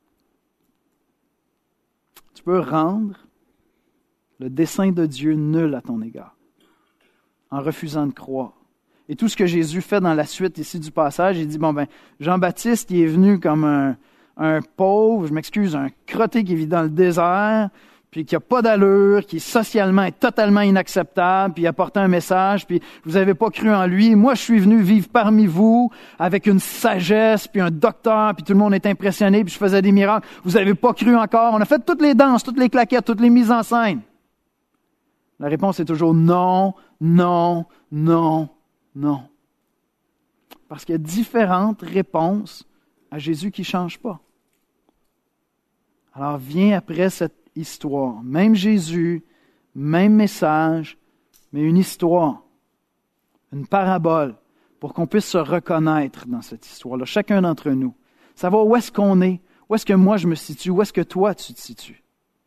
Tu peux rendre le dessein de Dieu nul à ton égard, en refusant de croire. Et tout ce que Jésus fait dans la suite ici du passage, il dit, Jean-Baptiste, il est venu comme un pauvre, un crotté qui vit dans le désert, puis qui n'a pas d'allure, qui socialement est totalement inacceptable, puis il apporte un message, puis vous n'avez pas cru en lui. Moi, je suis venu vivre parmi vous avec une sagesse, puis un docteur, puis tout le monde est impressionné, puis je faisais des miracles. Vous n'avez pas cru encore. On a fait toutes les danses, toutes les claquettes, toutes les mises en scène. La réponse est toujours non, non, non, non. Parce qu'il y a différentes réponses à Jésus qui ne changent pas. Alors vient après cette histoire. Même Jésus, même message, mais une histoire, une parabole, pour qu'on puisse se reconnaître dans cette histoire-là, chacun d'entre nous. Savoir où est-ce qu'on est, où est-ce que moi je me situe, où est-ce que toi tu te situes.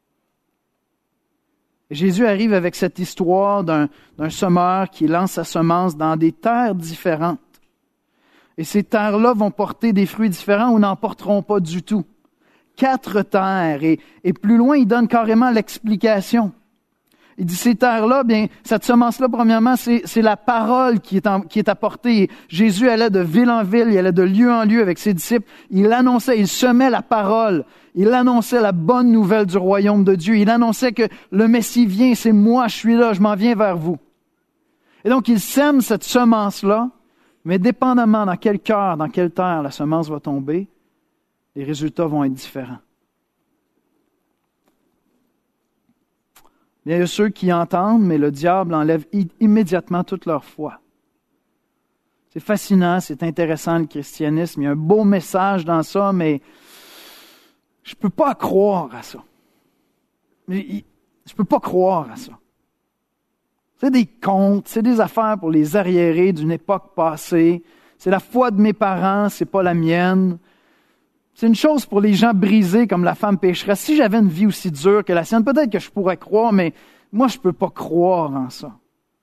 Et Jésus arrive avec cette histoire d'un semeur qui lance sa semence dans des terres différentes. Et ces terres-là vont porter des fruits différents ou n'en porteront pas du tout. 4 terres. Et plus loin, il donne carrément l'explication. Il dit, ces terres-là, bien, cette semence-là, premièrement, c'est la parole qui est apportée. Jésus allait de ville en ville, il allait de lieu en lieu avec ses disciples. Il annonçait, il semait la parole. Il annonçait la bonne nouvelle du royaume de Dieu. Il annonçait que le Messie vient, c'est moi, je suis là, je m'en viens vers vous. Et donc, il sème cette semence-là, mais dépendamment dans quel cœur, dans quelle terre la semence va tomber, les résultats vont être différents. Il y a ceux qui entendent, mais le diable enlève immédiatement toute leur foi. C'est fascinant, c'est intéressant le christianisme. Il y a un beau message dans ça, mais je ne peux pas croire à ça. Je ne peux pas croire à ça. C'est des contes, c'est des affaires pour les arriérés d'une époque passée. C'est la foi de mes parents, c'est pas la mienne. C'est une chose pour les gens brisés comme la femme pécheresse. Si j'avais une vie aussi dure que la sienne, peut-être que je pourrais croire, mais moi, je ne peux pas croire en ça.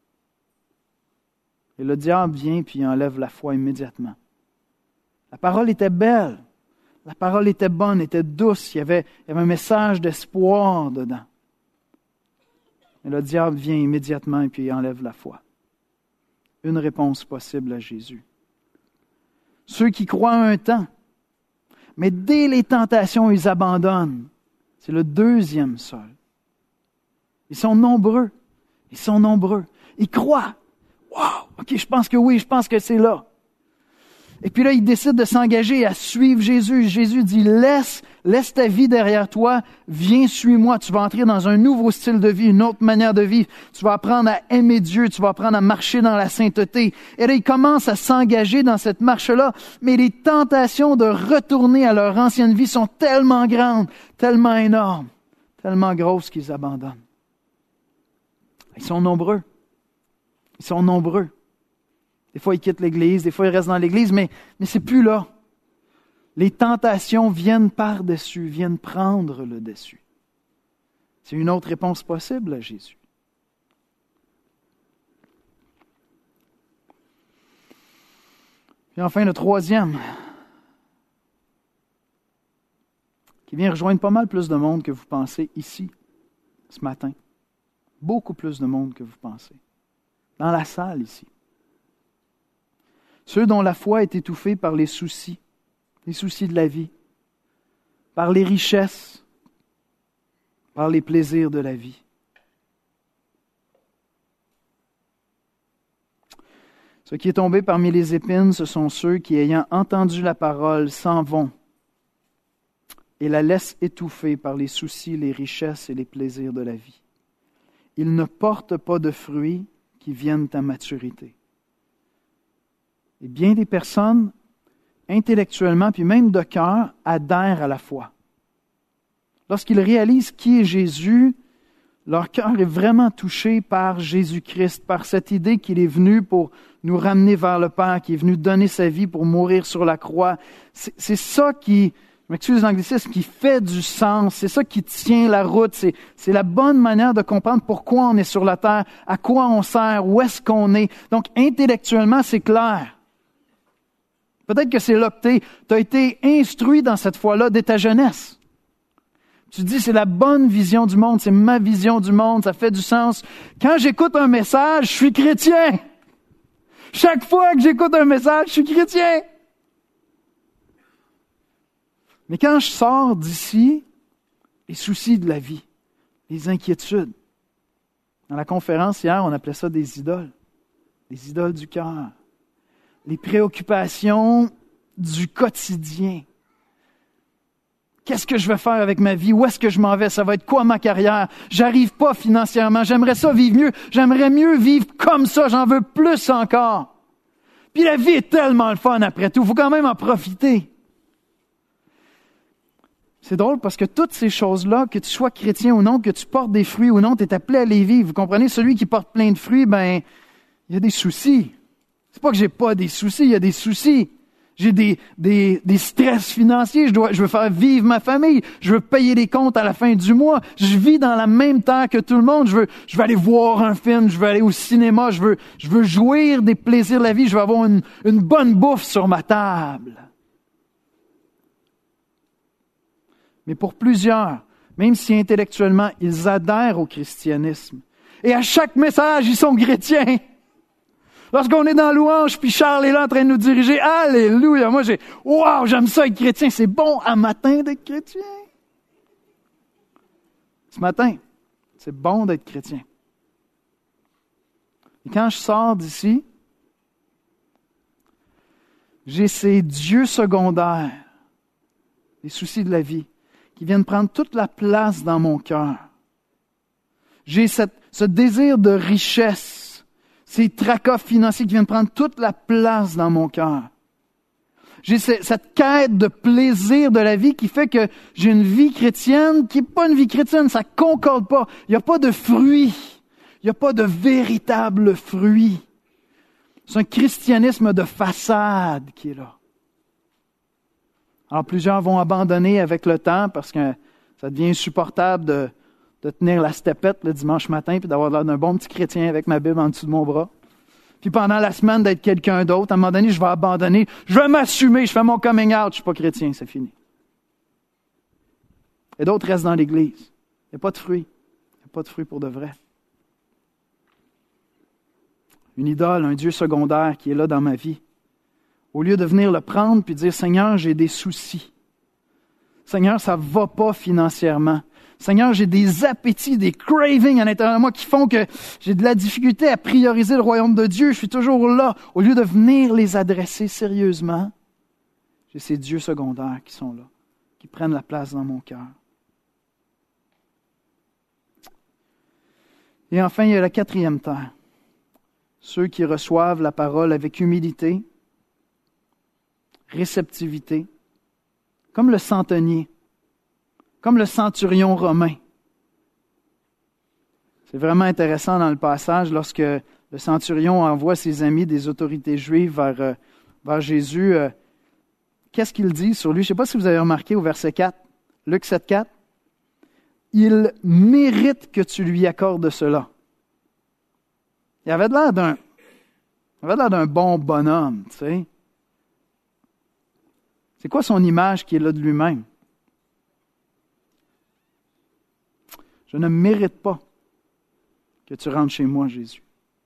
Et le diable vient puis il enlève la foi immédiatement. La parole était belle. La parole était bonne, était douce. Il y avait un message d'espoir dedans. Et le diable vient immédiatement et puis il enlève la foi. Une réponse possible à Jésus. Ceux qui croient un temps, mais dès les tentations, ils abandonnent. C'est le deuxième sol. Ils sont nombreux. Ils sont nombreux. Ils croient. Wow! OK, je pense que oui, je pense que c'est là. Et puis là, ils décident de s'engager à suivre Jésus. Jésus dit, laisse ta vie derrière toi, viens, suis-moi. Tu vas entrer dans un nouveau style de vie, une autre manière de vivre. Tu vas apprendre à aimer Dieu, tu vas apprendre à marcher dans la sainteté. Et là, ils commencent à s'engager dans cette marche-là, mais les tentations de retourner à leur ancienne vie sont tellement grandes, tellement énormes, tellement grosses qu'ils abandonnent. Ils sont nombreux. Ils sont nombreux. Des fois, ils quittent l'Église, des fois, ils restent dans l'Église, mais c'est plus là. Les tentations viennent par-dessus, viennent prendre le dessus. C'est une autre réponse possible à Jésus. Puis enfin, le troisième, qui vient rejoindre pas mal plus de monde que vous pensez ici, ce matin. Beaucoup plus de monde que vous pensez. Dans la salle ici. Ceux dont la foi est étouffée par les soucis de la vie, par les richesses, par les plaisirs de la vie. Ce qui est tombé parmi les épines, ce sont ceux qui, ayant entendu la parole, s'en vont et la laissent étouffer par les soucis, les richesses et les plaisirs de la vie. Ils ne portent pas de fruits qui viennent à maturité. Et bien des personnes, intellectuellement, puis même de cœur, adhèrent à la foi. Lorsqu'ils réalisent qui est Jésus, leur cœur est vraiment touché par Jésus-Christ, par cette idée qu'il est venu pour nous ramener vers le Père, qu'il est venu donner sa vie pour mourir sur la croix. C'est ça qui, je m'excuse l'anglicisme, qui fait du sens. C'est ça qui tient la route. C'est la bonne manière de comprendre pourquoi on est sur la terre, à quoi on sert, où est-ce qu'on est. Donc, intellectuellement, c'est clair. Peut-être que c'est là que tu as été instruit dans cette foi-là dès ta jeunesse. Tu te dis, c'est la bonne vision du monde, c'est ma vision du monde, ça fait du sens. Quand j'écoute un message, je suis chrétien. Chaque fois que j'écoute un message, je suis chrétien. Mais quand je sors d'ici, les soucis de la vie, les inquiétudes. Dans la conférence hier, on appelait ça des idoles du cœur. Les préoccupations du quotidien Qu'est-ce que je vais faire avec ma vie? Où est-ce que je m'en vais? Ça va être quoi ma carrière? J'arrive pas financièrement. J'aimerais ça vivre mieux. J'aimerais mieux vivre comme ça. J'en veux plus encore. Puis la vie est tellement le fun après tout. Il faut quand même en profiter. C'est drôle parce que toutes ces choses-là, que tu sois chrétien ou non, que tu portes des fruits ou non, tu es appelé à les vivre. Vous comprenez? Celui qui porte plein de fruits, il y a des soucis. C'est pas que j'ai pas des soucis, il y a des soucis. J'ai des stress financiers, je veux faire vivre ma famille, je veux payer les comptes à la fin du mois, je vis dans la même terre que tout le monde, je veux aller voir un film, je veux aller au cinéma, je veux jouir des plaisirs de la vie, je veux avoir une bonne bouffe sur ma table. Mais pour plusieurs, même si intellectuellement ils adhèrent au christianisme, et à chaque message ils sont chrétiens. Lorsqu'on est dans louange, puis Charles est là en train de nous diriger, alléluia, moi j'aime ça être chrétien, c'est bon à matin d'être chrétien. Ce matin, c'est bon d'être chrétien. Et quand je sors d'ici, j'ai ces dieux secondaires, les soucis de la vie, qui viennent prendre toute la place dans mon cœur. J'ai ce désir de richesse, ces tracas financiers qui viennent prendre toute la place dans mon cœur. J'ai cette quête de plaisir de la vie qui fait que j'ai une vie chrétienne qui n'est pas une vie chrétienne, ça ne concorde pas. Il n'y a pas de fruits, il n'y a pas de véritable fruits. C'est un christianisme de façade qui est là. Alors plusieurs vont abandonner avec le temps parce que ça devient insupportable de tenir la stepette le dimanche matin puis d'avoir l'air d'un bon petit chrétien avec ma Bible en dessous de mon bras. Puis pendant la semaine d'être quelqu'un d'autre, à un moment donné, je vais abandonner, je vais m'assumer, je fais mon coming out, je suis pas chrétien, c'est fini. Et d'autres restent dans l'Église. Il n'y a pas de fruits. Il n'y a pas de fruits pour de vrai. Une idole, un Dieu secondaire qui est là dans ma vie. Au lieu de venir le prendre puis dire, Seigneur, j'ai des soucis. Seigneur, ça ne va pas financièrement. Seigneur, j'ai des appétits, des cravings à l'intérieur de moi qui font que j'ai de la difficulté à prioriser le royaume de Dieu. Je suis toujours là. Au lieu de venir les adresser sérieusement, j'ai ces dieux secondaires qui sont là, qui prennent la place dans mon cœur. Et enfin, il y a la quatrième terre. Ceux qui reçoivent la parole avec humilité, réceptivité, comme le centenier, comme le centurion romain. C'est vraiment intéressant dans le passage lorsque le centurion envoie ses amis des autorités juives vers Jésus. Qu'est-ce qu'il dit sur lui? Je ne sais pas si vous avez remarqué au verset 4, Luc 7, 4. Il mérite que tu lui accordes cela. Il avait l'air d'un bon bonhomme, tu sais. C'est quoi son image qui est là de lui-même? Je ne mérite pas que tu rentres chez moi, Jésus.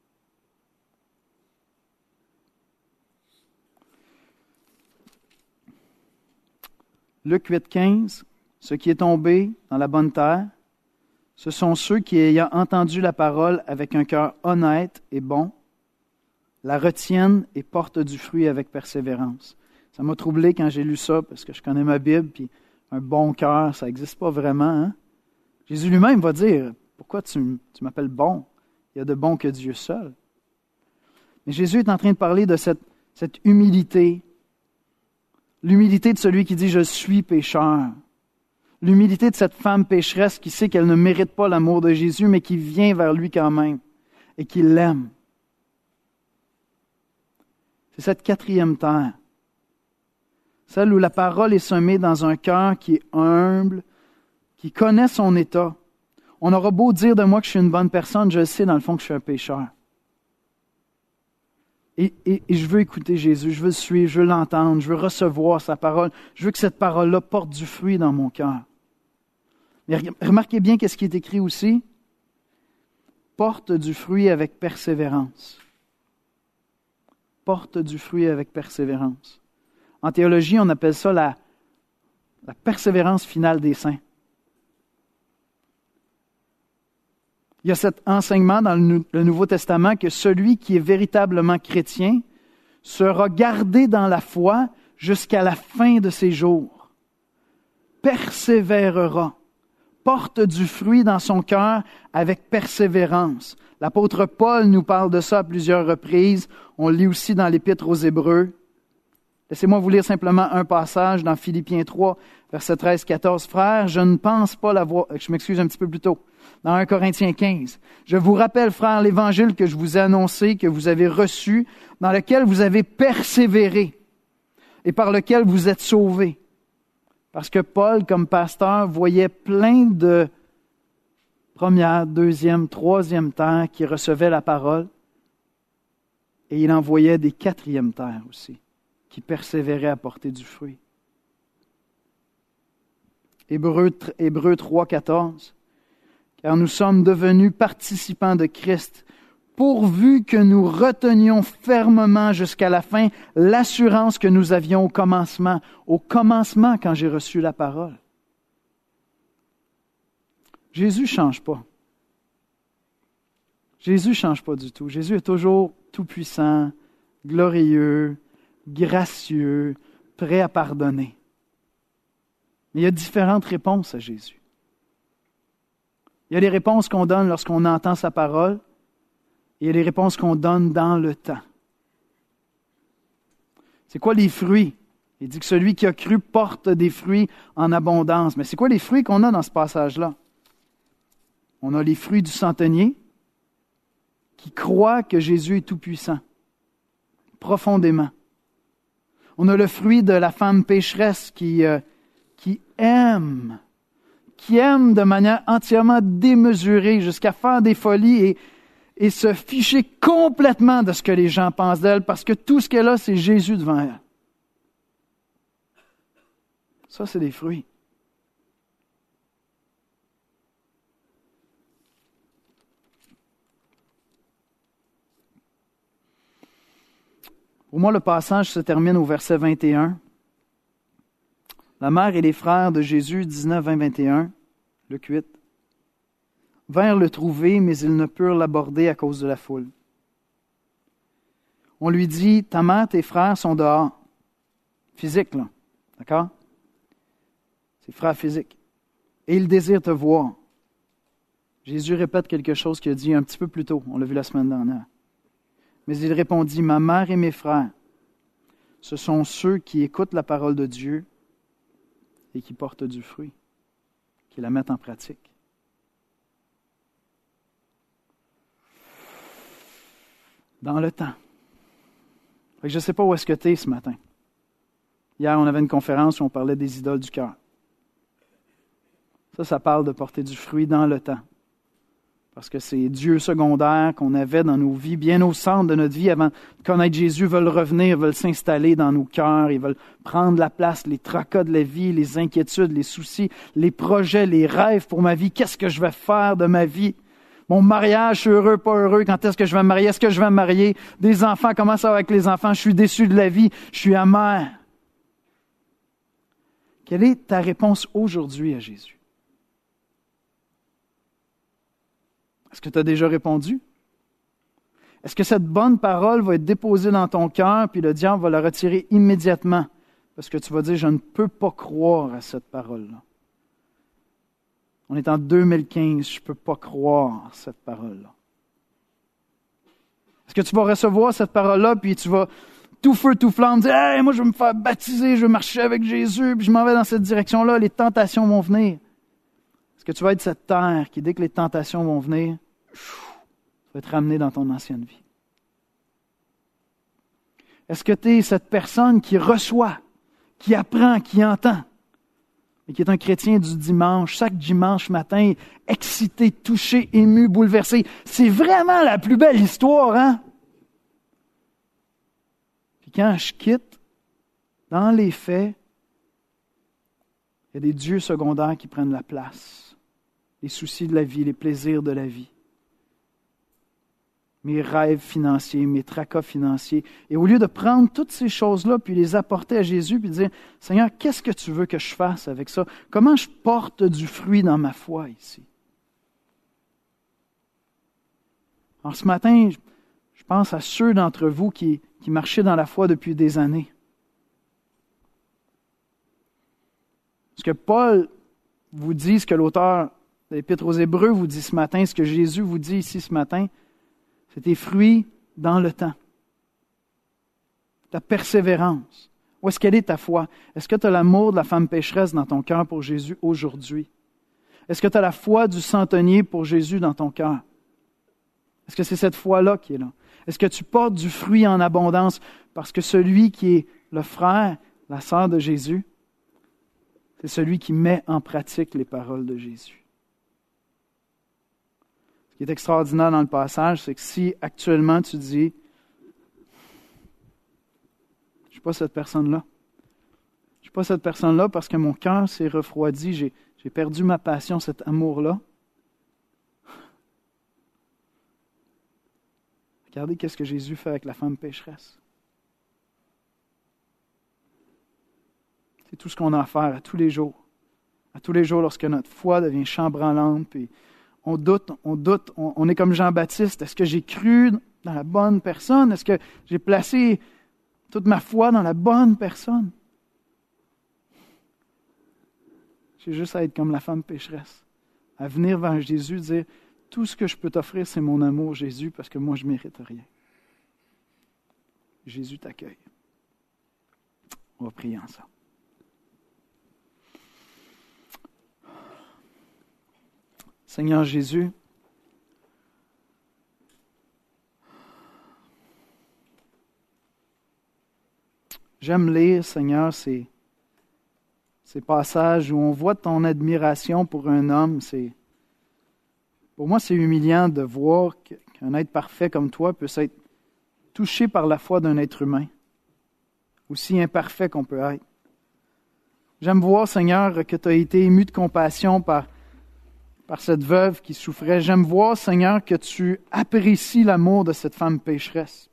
Luc 8, 15. Ce qui est tombé dans la bonne terre, ce sont ceux qui, ayant entendu la parole avec un cœur honnête et bon, la retiennent et portent du fruit avec persévérance. Ça m'a troublé quand j'ai lu ça, parce que je connais ma Bible, puis un bon cœur, ça n'existe pas vraiment. Hein? Jésus lui-même va dire, pourquoi tu m'appelles bon? Il y a de bon que Dieu seul. Mais Jésus est en train de parler de cette humilité, l'humilité de celui qui dit, je suis pécheur. L'humilité de cette femme pécheresse qui sait qu'elle ne mérite pas l'amour de Jésus, mais qui vient vers lui quand même et qui l'aime. C'est cette quatrième terre. Celle où la parole est semée dans un cœur qui est humble, qui connaît son état. On aura beau dire de moi que je suis une bonne personne, je sais dans le fond que je suis un pécheur. Et je veux écouter Jésus, je veux le suivre, je veux l'entendre, je veux recevoir sa parole. Je veux que cette parole-là porte du fruit dans mon cœur. Mais remarquez bien qu'est-ce qui est écrit aussi. Porte du fruit avec persévérance. Porte du fruit avec persévérance. En théologie, on appelle ça la persévérance finale des saints. Il y a cet enseignement dans le Nouveau Testament que celui qui est véritablement chrétien sera gardé dans la foi jusqu'à la fin de ses jours. persévérera, porte du fruit dans son cœur avec persévérance. L'apôtre Paul nous parle de ça à plusieurs reprises. On le lit aussi dans l'Épître aux Hébreux. Laissez-moi vous lire simplement un passage dans Philippiens 3, versets 13-14. Frères, je ne pense pas l'avoir... Je m'excuse un petit peu plus tôt. Dans 1 Corinthiens 15. Je vous rappelle, frères, l'évangile que je vous ai annoncé, que vous avez reçu, dans lequel vous avez persévéré et par lequel vous êtes sauvés. Parce que Paul, comme pasteur, voyait plein de première, deuxième, troisième terre qui recevaient la parole. Et il en voyait des quatrièmes terres aussi, qui persévéraient à porter du fruit. Hébreux 3, 14. Car nous sommes devenus participants de Christ, pourvu que nous retenions fermement jusqu'à la fin l'assurance que nous avions au commencement quand j'ai reçu la parole. Jésus ne change pas. Jésus ne change pas du tout. Jésus est toujours tout-puissant, glorieux, gracieux, prêt à pardonner. Mais il y a différentes réponses à Jésus. Il y a les réponses qu'on donne lorsqu'on entend sa parole, et il y a les réponses qu'on donne dans le temps. C'est quoi les fruits? Il dit que celui qui a cru porte des fruits en abondance. Mais c'est quoi les fruits qu'on a dans ce passage-là? On a les fruits du centenier qui croit que Jésus est tout-puissant, profondément. On a le fruit de la femme pécheresse qui aime de manière entièrement démesurée jusqu'à faire des folies et se ficher complètement de ce que les gens pensent d'elle parce que tout ce qu'elle a, c'est Jésus devant elle. Ça, c'est des fruits. Pour moi, le passage se termine au verset 21. La mère et les frères de Jésus, 19, 20, 21, Luc 8, vinrent le trouver, mais ils ne purent l'aborder à cause de la foule. On lui dit, ta mère, tes frères sont dehors. Physique, là. D'accord? C'est frère physique. Et ils désirent te voir. Jésus répète quelque chose qu'il a dit un petit peu plus tôt. On l'a vu la semaine dernière. Mais il répondit, ma mère et mes frères, ce sont ceux qui écoutent la parole de Dieu et qui portent du fruit, qui la mettent en pratique. Dans le temps. Je ne sais pas où est-ce que tu es ce matin. Hier, on avait une conférence où on parlait des idoles du cœur. Ça parle de porter du fruit dans le temps. Parce que ces dieux secondaires qu'on avait dans nos vies, bien au centre de notre vie avant de connaître Jésus, veulent revenir, veulent s'installer dans nos cœurs, ils veulent prendre la place, les tracas de la vie, les inquiétudes, les soucis, les projets, les rêves pour ma vie. Qu'est-ce que je vais faire de ma vie? Mon mariage, je suis heureux, pas heureux, quand est-ce que je vais me marier? Est-ce que je vais me marier? Des enfants, comment ça va avec les enfants? Je suis déçu de la vie, je suis amer. Quelle est ta réponse aujourd'hui à Jésus? Est-ce que tu as déjà répondu? Est-ce que cette bonne parole va être déposée dans ton cœur, puis le diable va la retirer immédiatement? Parce que tu vas dire, je ne peux pas croire à cette parole-là. On est en 2015, je ne peux pas croire à cette parole-là. Est-ce que tu vas recevoir cette parole-là, puis tu vas tout feu, tout flamme, dire, hey, moi je vais me faire baptiser, je vais marcher avec Jésus, puis je m'en vais dans cette direction-là, les tentations vont venir. Est-ce que tu vas être cette terre qui, dès que les tentations vont venir, tu vas être ramené dans ton ancienne vie? Est-ce que tu es cette personne qui reçoit, qui apprend, qui entend, et qui est un chrétien du dimanche, chaque dimanche matin, excité, touché, ému, bouleversé? C'est vraiment la plus belle histoire, hein? Puis quand je quitte, dans les faits, il y a des dieux secondaires qui prennent la place. Les soucis de la vie, les plaisirs de la vie. Mes rêves financiers, mes tracas financiers. Et au lieu de prendre toutes ces choses-là, puis les apporter à Jésus, puis dire, Seigneur, qu'est-ce que tu veux que je fasse avec ça? Comment je porte du fruit dans ma foi ici? Alors ce matin, je pense à ceux d'entre vous qui marchaient dans la foi depuis des années. Ce que Paul vous dit, ce que l'auteur de l'Épître aux Hébreux vous dit ce matin, ce que Jésus vous dit ici ce matin, c'est tes fruits dans le temps. Ta persévérance. Où est-ce qu'elle est ta foi? Est-ce que tu as l'amour de la femme pécheresse dans ton cœur pour Jésus aujourd'hui? Est-ce que tu as la foi du centenier pour Jésus dans ton cœur? Est-ce que c'est cette foi-là qui est là? Est-ce que tu portes du fruit en abondance parce que celui qui est le frère, la sœur de Jésus, c'est celui qui met en pratique les paroles de Jésus. Ce qui est extraordinaire dans le passage, c'est que si actuellement tu dis « Je ne suis pas cette personne-là. Je ne suis pas cette personne-là parce que mon cœur s'est refroidi, j'ai perdu ma passion, cet amour-là. » Regardez qu'est-ce que Jésus fait avec la femme pécheresse. C'est tout ce qu'on a à faire à tous les jours. À tous les jours, lorsque notre foi devient chambranlante, puis on doute, on est comme Jean-Baptiste. Est-ce que j'ai cru dans la bonne personne? Est-ce que j'ai placé toute ma foi dans la bonne personne? J'ai juste à être comme la femme pécheresse, à venir vers Jésus et dire « Tout ce que je peux t'offrir, c'est mon amour, Jésus, parce que moi, je ne mérite rien. » Jésus t'accueille. On va prier ensemble. Seigneur Jésus, j'aime lire, Seigneur, ces passages où on voit ton admiration pour un homme. Pour moi, c'est humiliant de voir qu'un être parfait comme toi peut être touché par la foi d'un être humain, aussi imparfait qu'on peut être. J'aime voir, Seigneur, que tu as été ému de compassion par cette veuve qui souffrait. J'aime voir, Seigneur, que tu apprécies l'amour de cette femme pécheresse.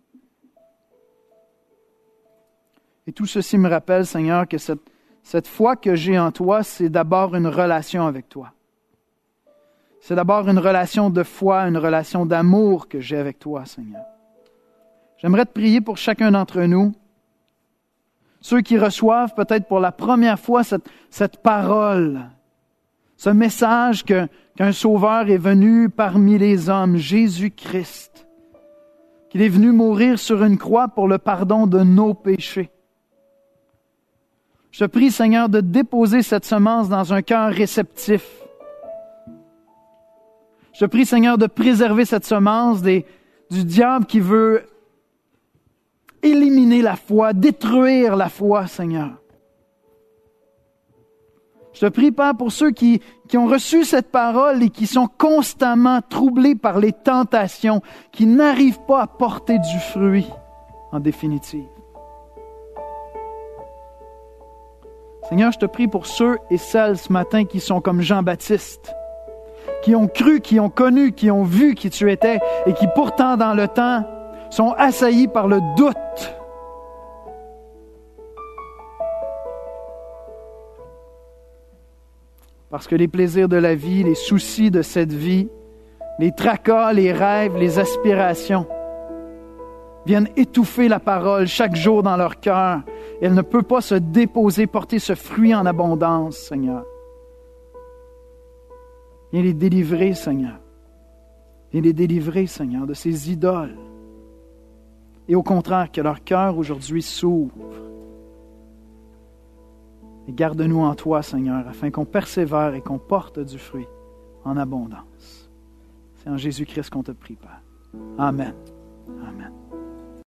Et tout ceci me rappelle, Seigneur, que cette foi que j'ai en toi, c'est d'abord une relation avec toi. C'est d'abord une relation de foi, une relation d'amour que j'ai avec toi, Seigneur. J'aimerais te prier pour chacun d'entre nous, ceux qui reçoivent peut-être pour la première fois cette parole, ce message qu'un sauveur est venu parmi les hommes, Jésus-Christ, qu'il est venu mourir sur une croix pour le pardon de nos péchés. Je te prie, Seigneur, de déposer cette semence dans un cœur réceptif. Je te prie, Seigneur, de préserver cette semence du diable qui veut éliminer la foi, détruire la foi, Seigneur. Je te prie, Père, pour ceux qui ont reçu cette parole et qui sont constamment troublés par les tentations, qui n'arrivent pas à porter du fruit, en définitive. Seigneur, je te prie pour ceux et celles ce matin qui sont comme Jean-Baptiste, qui ont cru, qui ont connu, qui ont vu qui tu étais et qui pourtant dans le temps sont assaillis par le doute. Parce que les plaisirs de la vie, les soucis de cette vie, les tracas, les rêves, les aspirations viennent étouffer la parole chaque jour dans leur cœur. Elle ne peut pas se déposer, porter ce fruit en abondance, Seigneur. Viens les délivrer, Seigneur. Viens les délivrer, Seigneur, de ces idoles. Et au contraire, que leur cœur aujourd'hui s'ouvre. Et garde-nous en toi, Seigneur, afin qu'on persévère et qu'on porte du fruit en abondance. C'est en Jésus-Christ qu'on te prie, Père. Amen. Amen.